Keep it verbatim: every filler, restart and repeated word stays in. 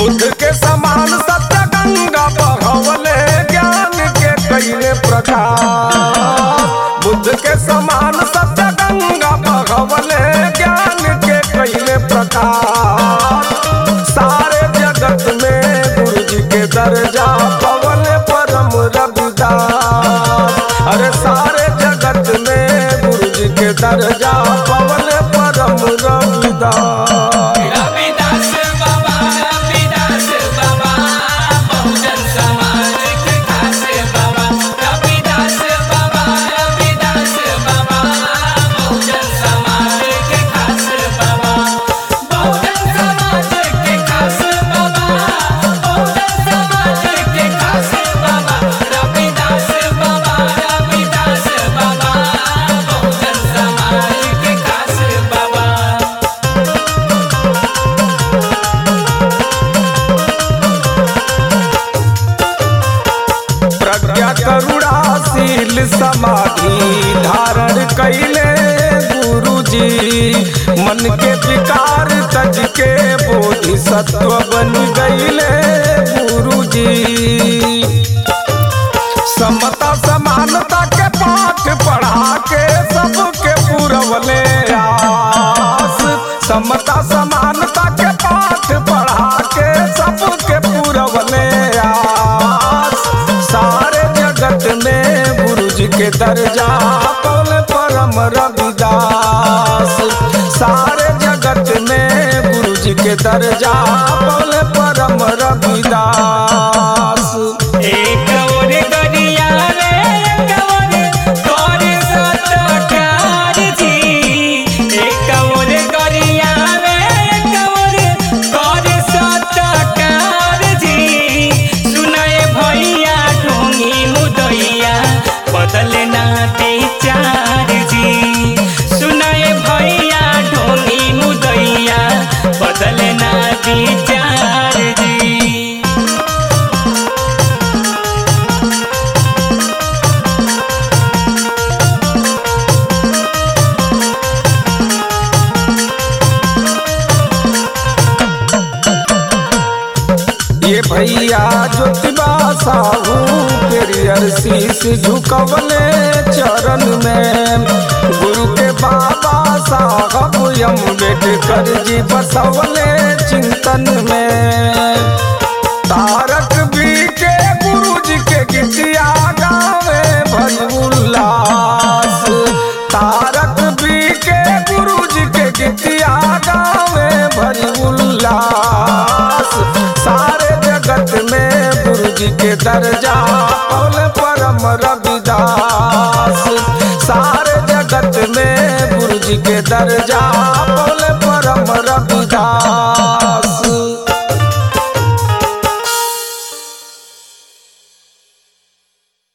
बुद्ध के समान सत्य गंगा बहवले ज्ञान के कैले प्रकाश। बुद्ध के समान सत्य गंगा बहवले ज्ञान के कैले प्रकाश। सारे जगत में गुरु जी के दर्जा पवले परम रविदास। अरे सारे जगत में गुरु जी के दर्जा पवले परम रविदास। प्रज्ञा करुणाशील समाधि धारण कैले गुरु जी। मन के विकार तज के बोधिसत्व बन गईले गुरु जी। समता समानता के पाठ पढ़ा के सबके पुरवले आस। समता समानता के पाठ पढ़ा के सबके पुरवले आस। सारे जगत में गुरु जी के दर्जा पवले परम रविदास। सारे जगत में गुरु जी के दर्जा पवले परम रविदास। एक और गरिया रे एक और कर सत्कार जी। एक और गरिया रे एक और कर सत्कार जी। सुनाए भैया ढोंगी मुदैया बदले ना विचार जी। सुनाए भैया ढोंगी मुदैया बदले ना विचार जी। ये भैया ज्योतिबा साहू पेरियर शीश झुकवले चरण में। गुरु के बाबा साहब अम्बेडकर जी बसवले चिंतन में। तारक बी के गुरु जी के गीतिया गावे भज उल्लास। तारक बी के गुरु जी के गीतिया गावे भज उल्लास। सारे जगत में गुरु जी के दर्जा पवले परम रविदास। सारे जगत में गुरु जी के दर्जा पवले परम रविदास।